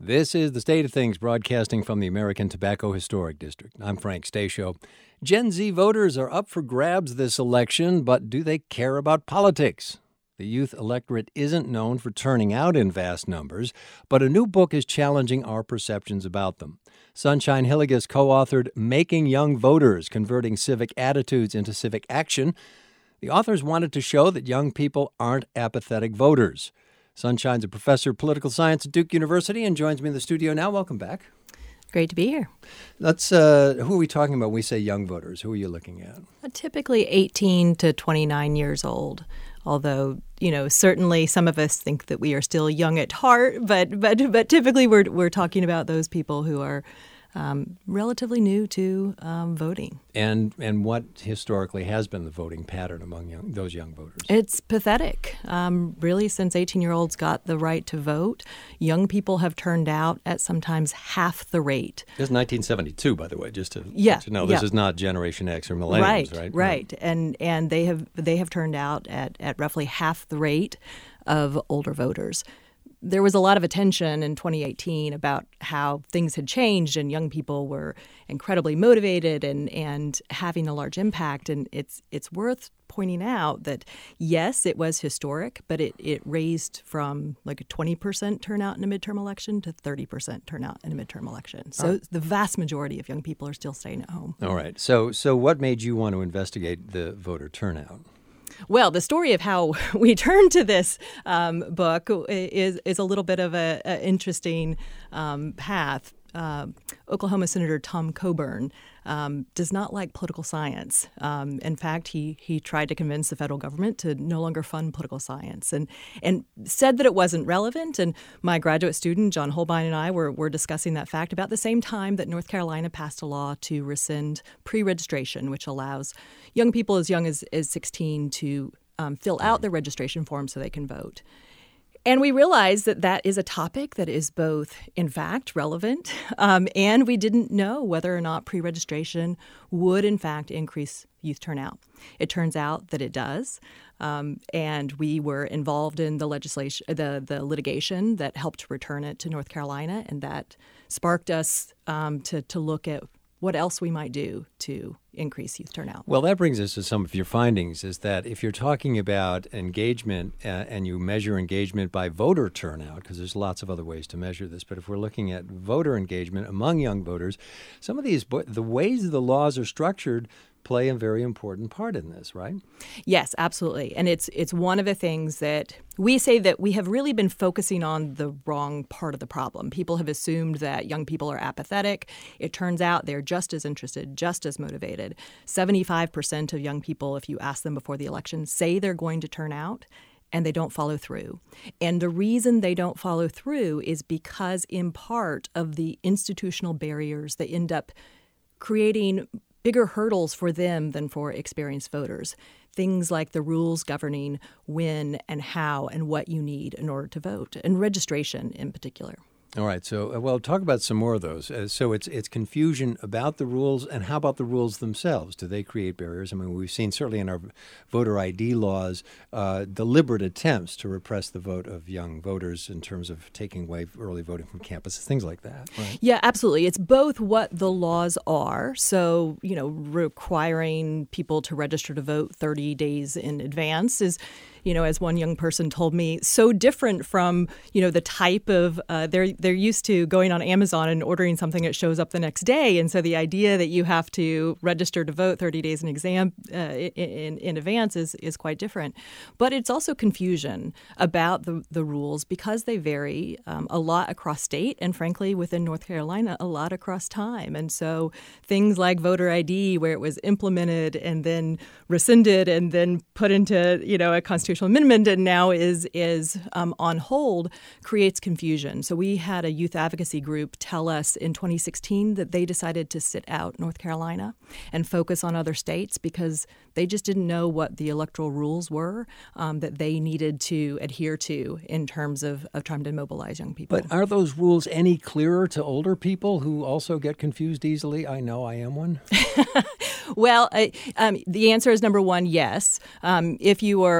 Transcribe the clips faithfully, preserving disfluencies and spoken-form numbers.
This is The State of Things, broadcasting from the American Tobacco Historic District. I'm Frank Stasio. Gen Z voters are up for grabs this election, but do they care about politics? The youth electorate isn't known for turning out in vast numbers, but a new book is challenging our perceptions about them. Sunshine Hillygus co-authored Making Young Voters, Converting Civic Attitudes into Civic Action. The authors wanted to show that young people aren't apathetic voters. Sunshine's a professor of political science at Duke University and joins me in the studio now. Welcome back. Great to be here. Let's. Uh, who are we talking about when we say young voters? Who are you looking at? Uh, typically eighteen to twenty-nine years old, although, you know, certainly some of us think that we are still young at heart, but but but typically we're we're talking about those people who are um, relatively new to um, voting. And and what historically has been the voting pattern among young, those young voters? It's pathetic. Um, really, since eighteen-year-olds got the right to vote, young people have turned out at sometimes half the rate. This is nineteen seventy-two, by the way, just to, yeah, to know. This yeah. is not Generation X or Millennials, right? Right, right. And and they have they have turned out at, at roughly half the rate of older voters. There was a lot of attention in twenty eighteen about how things had changed and young people were incredibly motivated and, and having a large impact. And it's it's worth pointing out that, yes, it was historic, but it, it raised from like a twenty percent turnout in a midterm election to thirty percent turnout in a midterm election. So the vast majority of young people are still staying at home. All right. So so what made you want to investigate the voter turnout? Well, the story of how we turned to this um, book is is a little bit of a, a interesting um, path. Uh, Oklahoma Senator Tom Coburn um, does not like political science. Um, in fact, he he tried to convince the federal government to no longer fund political science, and and said that it wasn't relevant. And my graduate student John Holbein and I were were discussing that fact about the same time that North Carolina passed a law to rescind pre-registration, which allows young people as young as, as sixteen to um, fill out their registration form so they can vote. And we realized that that is a topic that is both, in fact, relevant, um, and we didn't know whether or not pre-registration would, in fact, increase youth turnout. It turns out that it does, um, and we were involved in the legislation, the the litigation that helped return it to North Carolina, and that sparked us um, to to look at what else we might do to increase youth turnout. Well, that brings us to some of your findings, is that if you're talking about engagement uh, and you measure engagement by voter turnout, because there's lots of other ways to measure this, but if we're looking at voter engagement among young voters, some of these, the ways the laws are structured play a very important part in this, right? Yes, absolutely. And it's it's one of the things that we say that we have really been focusing on the wrong part of the problem. People have assumed that young people are apathetic. It turns out they're just as interested, just as motivated. seventy-five percent of young people, if you ask them before the election, say they're going to turn out, and they don't follow through. And the reason they don't follow through is because, in part, of the institutional barriers that end up creating bigger hurdles for them than for experienced voters. Things like the rules governing when and how and what you need in order to vote, and registration in particular. All right. So, uh, well, talk about some more of those. Uh, so it's it's confusion about the rules, and how about the rules themselves? Do they create barriers? I mean, we've seen certainly in our voter I D laws uh, deliberate attempts to repress the vote of young voters in terms of taking away early voting from campuses, things like that. Right? Yeah, absolutely. It's both what the laws are. So, you know, requiring people to register to vote thirty days in advance is, you know, as one young person told me, so different from, you know, the type of uh, they're they're used to going on Amazon and ordering something that shows up the next day. And so the idea that you have to register to vote thirty days in exam uh, in, in advance is, is quite different. But it's also confusion about the, the rules because they vary um, a lot across state and, frankly, within North Carolina, a lot across time. And so things like voter I D, where it was implemented and then rescinded and then put into, you know, a constitutional amendment and now is is um, on hold, creates confusion. So we had a youth advocacy group tell us in twenty sixteen that they decided to sit out North Carolina and focus on other states because they just didn't know what the electoral rules were um, that they needed to adhere to in terms of, of trying to mobilize young people. But are those rules any clearer to older people who also get confused easily? I know I am one. Well, I, um, the answer is number one, yes. Um, if you are already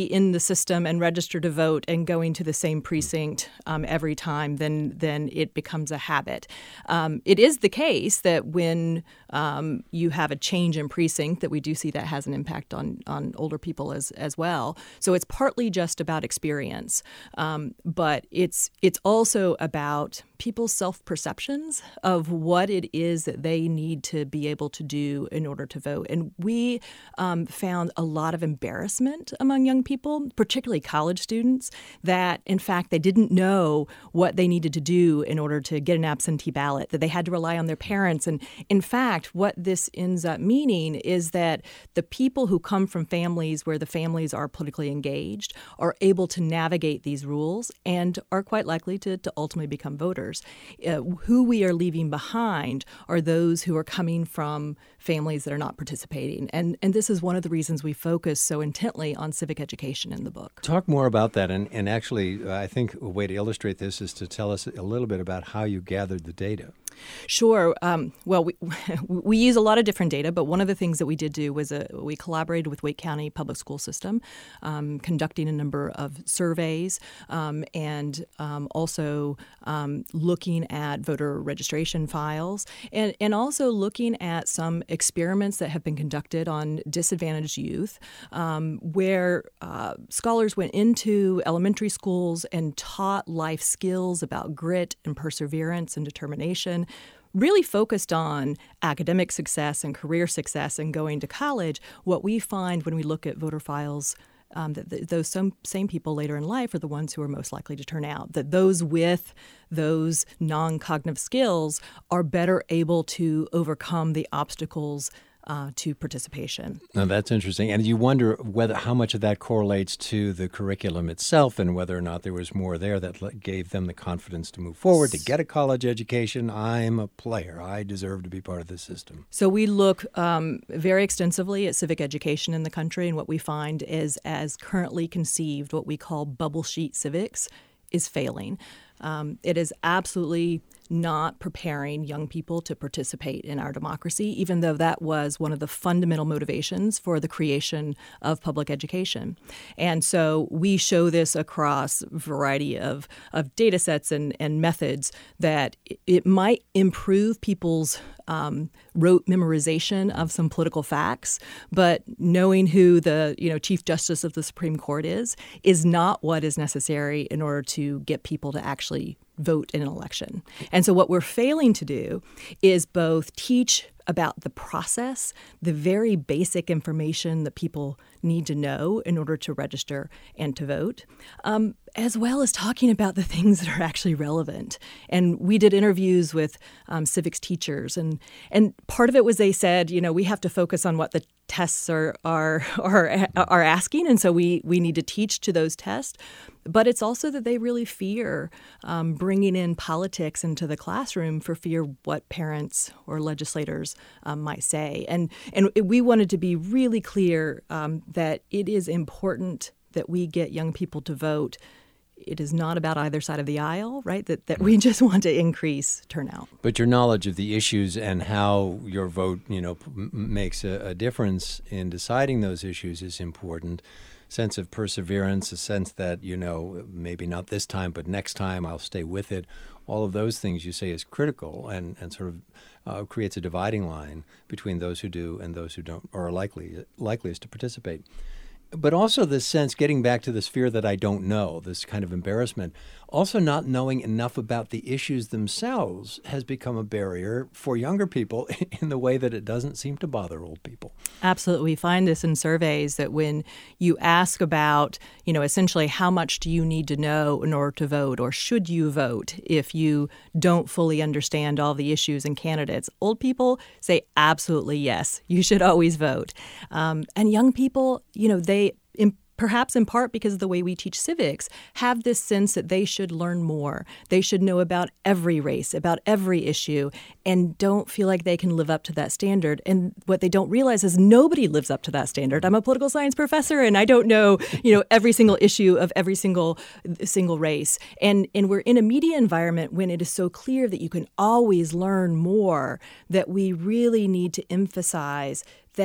already in the system and register to vote and going to the same precinct um, every time, then then it becomes a habit. Um, it is the case that when um, you have a change in precinct, that we do see that has an impact on on older people as as well. So it's partly just about experience, um, but it's it's also about people's self-perceptions of what it is that they need to be able to do in order to vote. And we um, found a lot of embarrassment among young people, particularly college students, that in fact they didn't know what they needed to do in order to get an absentee ballot, that they had to rely on their parents. And in fact, what this ends up meaning is that the people who come from families where the families are politically engaged are able to navigate these rules and are quite likely to, to ultimately become voters. Uh, who we are leaving behind are those who are coming from families that are not participating. And and this is one of the reasons we focus so intently on civic education in the book. Talk more about that. And, and actually, uh, I think a way to illustrate this is to tell us a little bit about how you gathered the data. Sure. Um, well, we we use a lot of different data, but one of the things that we did do was a, we collaborated with Wake County Public School System, um, conducting a number of surveys um, and um, also um, looking at voter registration files and, and also looking at some experiments that have been conducted on disadvantaged youth um, where uh, scholars went into elementary schools and taught life skills about grit and perseverance and determination, really focused on academic success and career success and going to college. What we find when we look at voter files, um, that th- those some, same people later in life are the ones who are most likely to turn out, that those with those non-cognitive skills are better able to overcome the obstacles Uh, to participation. Now, that's interesting. And you wonder whether how much of that correlates to the curriculum itself and whether or not there was more there that gave them the confidence to move forward, to get a college education. I'm a player. I deserve to be part of the system. So we look um, very extensively at civic education in the country, and what we find is, as currently conceived, what we call bubble sheet civics is failing. Um, it is absolutely not preparing young people to participate in our democracy, even though that was one of the fundamental motivations for the creation of public education. And so we show this across a variety of, of data sets and, and methods that it might improve people's um, rote memorization of some political facts, but knowing who the you know Chief Justice of the Supreme Court is is not what is necessary in order to get people to actually vote in an election. And so what we're failing to do is both teach about the process, the very basic information that people need to know in order to register and to vote, um, as well as talking about the things that are actually relevant. And we did interviews with um, civics teachers, and and part of it was they said, you know, we have to focus on what the tests are are are, are asking, and so we we need to teach to those tests. But it's also that they really fear um, bringing in politics into the classroom for fear what parents or legislators um, might say. And and we wanted to be really clear um, that it is important that we get young people to vote. It is not about either side of the aisle, right? That that we just want to increase turnout. But your knowledge of the issues and how your vote, you know, m- makes a, a difference in deciding those issues is important. Sense of perseverance, a sense that, you know, maybe not this time, but next time I'll stay with it. All of those things you say is critical and, and sort of uh, creates a dividing line between those who do and those who don't, or are likely likeliest to participate. But also this sense, getting back to this fear that I don't know, this kind of embarrassment, also not knowing enough about the issues themselves has become a barrier for younger people in the way that it doesn't seem to bother old people. Absolutely. We find this in surveys that when you ask about, you know, essentially how much do you need to know in order to vote, or should you vote if you don't fully understand all the issues and candidates, old people say absolutely yes, you should always vote. Um, and young people, you know, they in, perhaps in part because of the way we teach civics, have this sense that they should learn more. They should know about every race, about every issue, and don't feel like they can live up to that standard. And what they don't realize is nobody lives up to that standard. I'm a political science professor, and I don't know, you know, every single issue of every single single race. And and we're in a media environment when it is so clear that you can always learn more, that we really need to emphasize that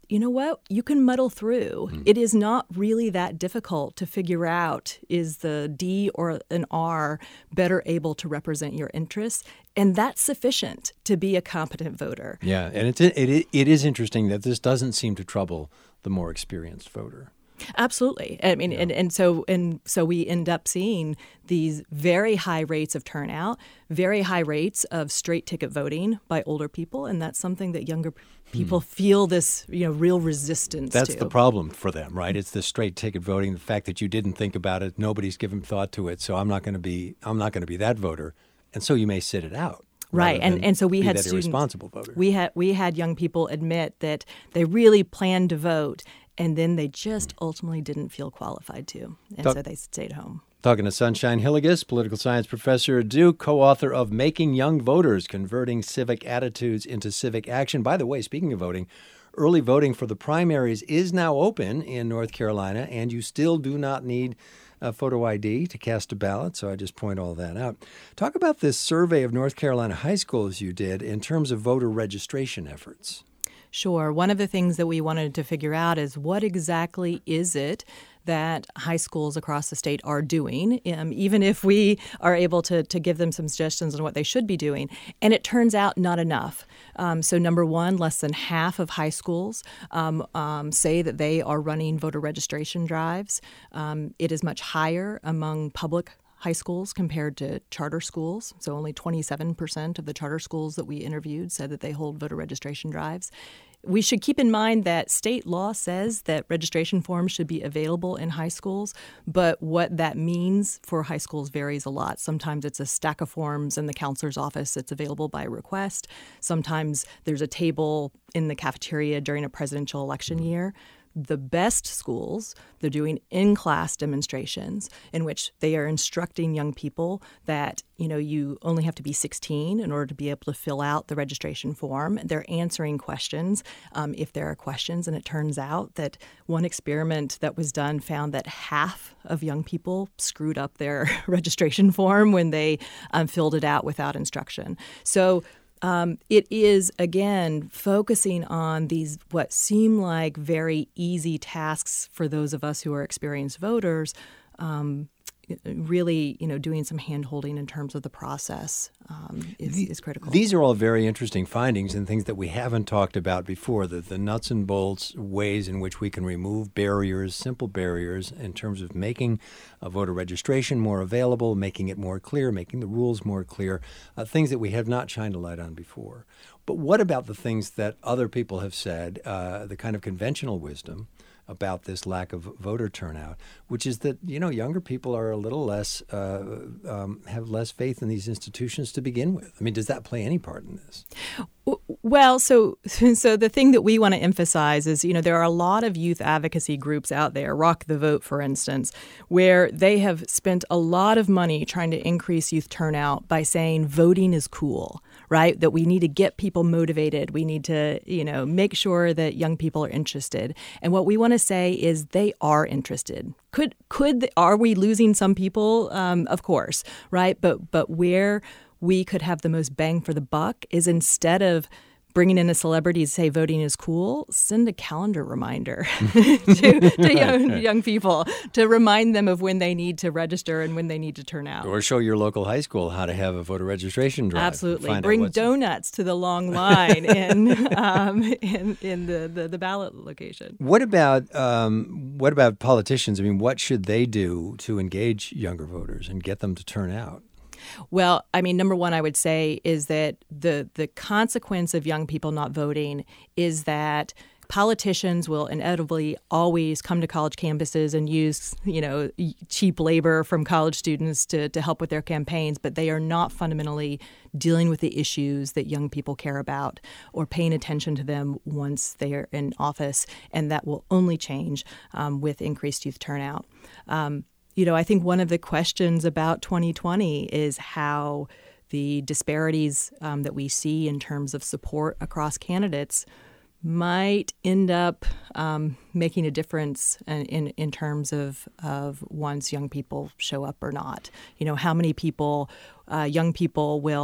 you know what? You can muddle through. Mm. It is not really that difficult to figure out, is the D or an R better able to represent your interests? And that's sufficient to be a competent voter. Yeah, and it's, it, it is interesting that this doesn't seem to trouble the more experienced voter. Absolutely. I mean, yeah. and, and so and so we end up seeing these very high rates of turnout, very high rates of straight ticket voting by older people, and that's something that younger people hmm. feel this, you know, real resistance that's to. That's the problem for them, right? It's the straight ticket voting, the fact that you didn't think about it, nobody's given thought to it, so I'm not going to be I'm not going to be that voter, and so you may sit it out. Right, and and so we had that students, irresponsible voter. We had we had young people admit that they really planned to vote, and then they just ultimately didn't feel qualified to, and Talk, so they stayed home. Talking to Sunshine Hillygus, political science professor at Duke, co-author of Making Young Voters, Converting Civic Attitudes into Civic Action. By the way, speaking of voting, early voting for the primaries is now open in North Carolina, and you still do not need a photo I D to cast a ballot, so I just point all that out. Talk about this survey of North Carolina high schools you did in terms of voter registration efforts. Sure. One of the things that we wanted to figure out is what exactly is it that high schools across the state are doing, um, even if we are able to, to give them some suggestions on what they should be doing. And it turns out not enough. Um, so number one, less than half of high schools um, um, say that they are running voter registration drives. Um, it is much higher among public high schools compared to charter schools. So only twenty-seven percent of the charter schools that we interviewed said that they hold voter registration drives. We should keep in mind that state law says that registration forms should be available in high schools, but what that means for high schools varies a lot. Sometimes it's a stack of forms in the counselor's office that's available by request. Sometimes there's a table in the cafeteria during a presidential election year. The best schools, they're doing in-class demonstrations in which they are instructing young people that, you know, you only have to be sixteen in order to be able to fill out the registration form. They're answering questions um, if there are questions. And it turns out that one experiment that was done found that half of young people screwed up their registration form when they um, filled it out without instruction. So Um, it is, again, focusing on these what seem like very easy tasks for those of us who are experienced voters, um, really, you know, doing some hand-holding in terms of the process um, is, the, is critical. These are all very interesting findings and things that we haven't talked about before, the, the nuts and bolts ways in which we can remove barriers, simple barriers, in terms of making uh, voter registration more available, making it more clear, making the rules more clear, uh, things that we have not shined a light on before. But what about the things that other people have said, uh, the kind of conventional wisdom about this lack of voter turnout, which is that, you know, younger people are a little less, uh, um, have less faith in these institutions to begin with. I mean, does that play any part in this? Well, so so the thing that we want to emphasize is, you know, there are a lot of youth advocacy groups out there, Rock the Vote, for instance, where they have spent a lot of money trying to increase youth turnout by saying voting is cool, right? That we need to get people motivated. We need to, you know, make sure that young people are interested. And what we want to say is they are interested. Could could are we losing some people? Um, of course, right? But but where we could have the most bang for the buck is instead of bringing in a celebrity to say voting is cool, send a calendar reminder to, to young, young people to remind them of when they need to register and when they need to turn out. Or show your local high school how to have a voter registration drive. Absolutely. Bring donuts to the long line in, um, in in the, the, the ballot location. What about um, what about politicians? I mean, what should they do to engage younger voters and get them to turn out? Well, I mean, number one, I would say is that the the consequence of young people not voting is that politicians will inevitably always come to college campuses and use, you know, cheap labor from college students to, to help with their campaigns, but they are not fundamentally dealing with the issues that young people care about or paying attention to them once they are in office, and that will only change um, with increased youth turnout. Um, You know, I think one of the questions about twenty twenty is how the disparities um, that we see in terms of support across candidates might end up um, making a difference in, in, in terms of, of once young people show up or not. You know, how many people, uh, young people will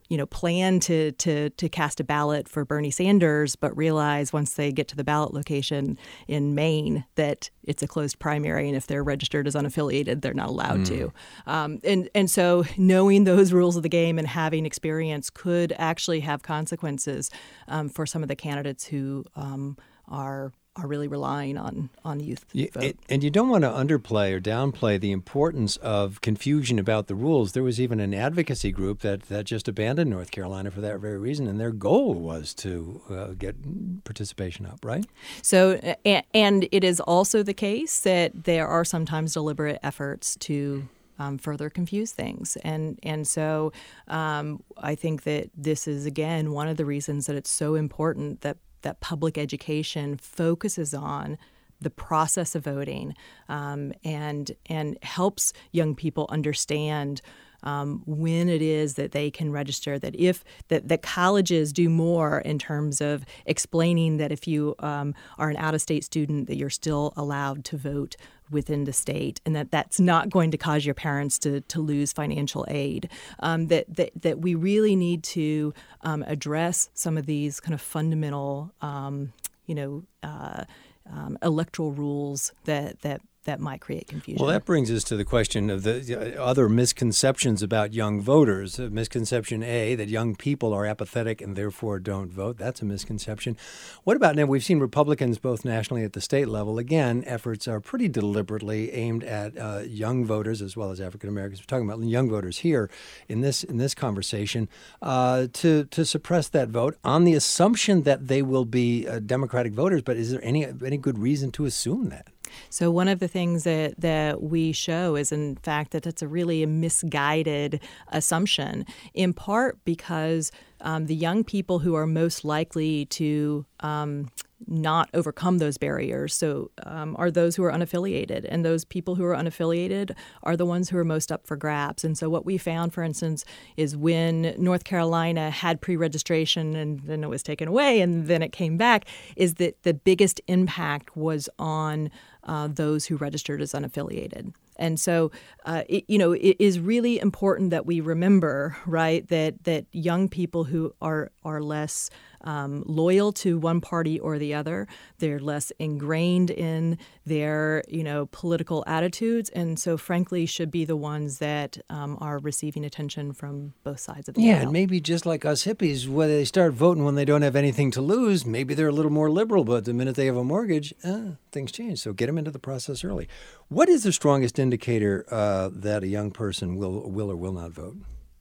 you know, plan to to to cast a ballot for Bernie Sanders, but realize once they get to the ballot location in Maine that it's a closed primary, and if they're registered as unaffiliated, they're not allowed mm. to. Um, and and so knowing those rules of the game and having experience could actually have consequences um, for some of the candidates who um, are. are really relying on, on youth you, vote. It, and you don't want to underplay or downplay the importance of confusion about the rules. There was even an advocacy group that, that just abandoned North Carolina for that very reason, and their goal was to uh, get participation up, right? So, and, and it is also the case that there are sometimes deliberate efforts to Um, further confuse things. And and so um, I think that this is, again, one of the reasons that it's so important that, that public education focuses on the process of voting um, and and helps young people understand Um, when it is that they can register, that if that, that colleges do more in terms of explaining that if you um, are an out-of-state student, that you're still allowed to vote within the state, and that that's not going to cause your parents to, to lose financial aid. Um, that, that that we really need to um, address some of these kind of fundamental, um, you know, uh, um, electoral rules that that. that might create confusion. Well, that brings us to the question of the other misconceptions about young voters. Uh, misconception A, that young people are apathetic and therefore don't vote. That's a misconception. What about now? We've seen Republicans both nationally at the state level. Again, efforts are pretty deliberately aimed at uh, young voters as well as African Americans. We're talking about young voters here in this in this conversation uh, to to suppress that vote on the assumption that they will be uh, Democratic voters. But is there any any good reason to assume that? So one of the things that, that we show is, in fact, that it's a really misguided assumption, in part because um, the young people who are most likely to um, not overcome those barriers so um, are those who are unaffiliated. And those people who are unaffiliated are the ones who are most up for grabs. And so what we found, for instance, is when North Carolina had pre-registration and then it was taken away and then it came back, is that the biggest impact was on Uh, those who registered as unaffiliated. And so, uh, it, you know, it is really important that we remember, right, that that young people who are are less um, loyal to one party or the other, they're less ingrained in their, you know, political attitudes, and so, frankly, should be the ones that um, are receiving attention from both sides of the Yeah, aisle. and maybe just like us hippies, when they start voting when they don't have anything to lose, maybe they're a little more liberal, but the minute they have a mortgage, uh, things change. So get them into the process early. What is the strongest indicator uh, that a young person will will or will not vote?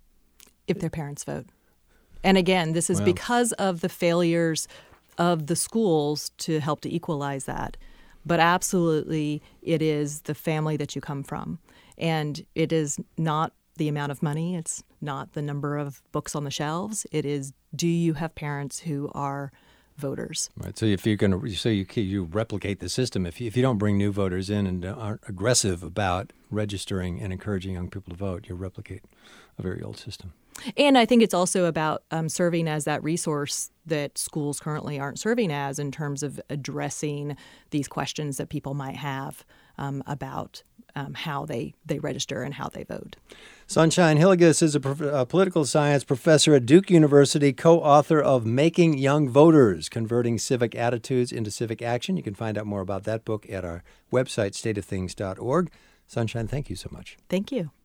If their parents vote. And again, this is Wow. because of the failures of the schools to help to equalize that. But absolutely, it is the family that you come from. And it is not the amount of money. It's not the number of books on the shelves. It is, do you have parents who are voters? Right. So if you're going to, so you you replicate the system. If you, if you don't bring new voters in and aren't aggressive about registering and encouraging young people to vote, you replicate a very old system. And I think it's also about um, serving as that resource that schools currently aren't serving as, in terms of addressing these questions that people might have um, about um, how they, they register and how they vote. Sunshine Hillygus is a, pro- a political science professor at Duke University, co-author of Making Young Voters, Converting Civic Attitudes into Civic Action. You can find out more about that book at our website, state of things dot org. Sunshine, thank you so much. Thank you.